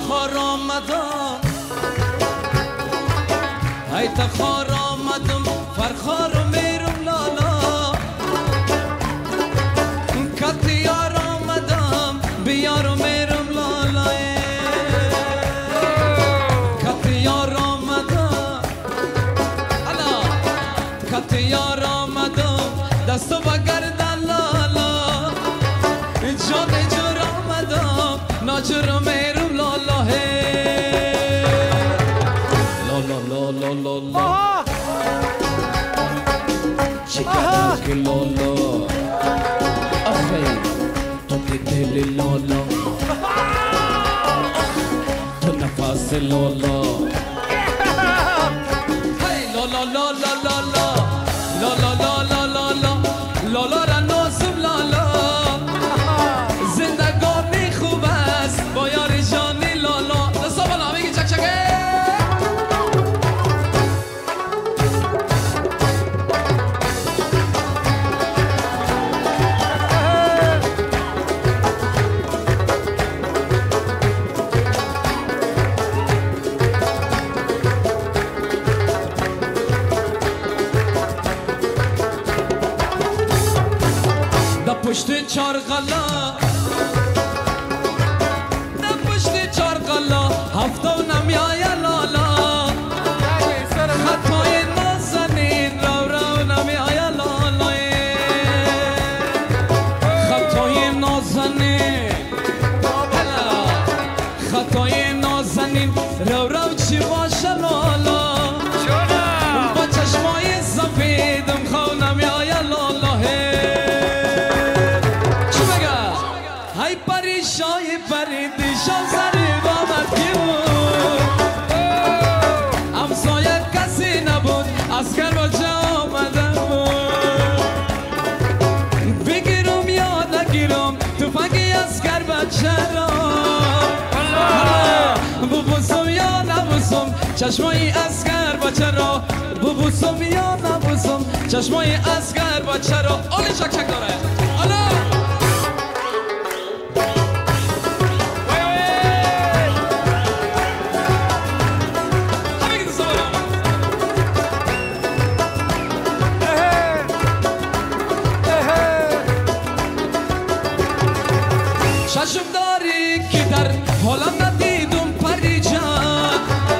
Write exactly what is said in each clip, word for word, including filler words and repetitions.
خار آمدم ای تخار آمدم فرخار و میرم لالا کت یار آمدم بیار و میرم لالا کت یار آمدم الا کت یار آمدم دستو بگردن لالا جان جور آمدم ناجور و میرم لالا لا لا لا لا لا چیکار که لالا آخی تو که دل لالا تو نفس لالا هی لالا لا لا لا لا لا لا لا لا لا لالا را نازم لالا زندگانی خوب است با یار جانی لالا دستا بالا میگی چک چکه پشت چار غلا نه پشت چار غلا هفته و نمیای لالا خطای نازنین رو رو نمیای لالا خطای نازنین خطای نازنین رو رو چی باشه لالا با چشمای سفیدم خو نمیای لالا شای پریدی شام سری بامد کی بود همسایه کسی نبود اسکر بچه آمده بود بگیرم یا نگیرم توفنگی اسکر بچه را ببوسم یا نبوسم چشمای اسکر بچه را ببوسم یا نبوسم چشمای اسکر بچه را آلی چک چک داره آلا چشم داری که در حالم ندیدم پری جان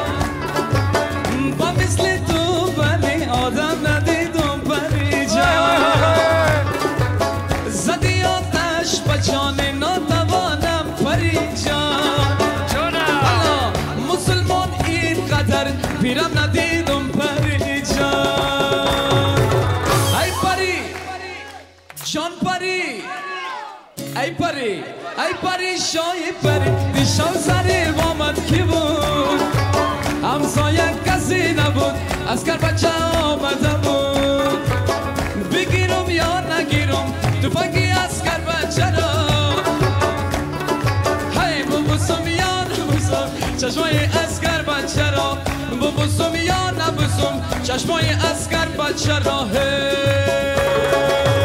با مثل تو بلی آدم ندیدم پری جان زدی آتش به جان ناتوانم پری جان حالا مسلمان اینقدر پیرم ندیدم پری جان ای پری جان پری ای پری ای پری شای پری دیشب سری بامد کی بود همسایه کسی نبود اسکر بچه آمده بود بگیرم یا نگیرم توفنگی اسکر بچه را هی ببوسم یا نبوسم چشمای اسکر بچه را ببوسم یا نبوسم چشمای اسکر بچه را هی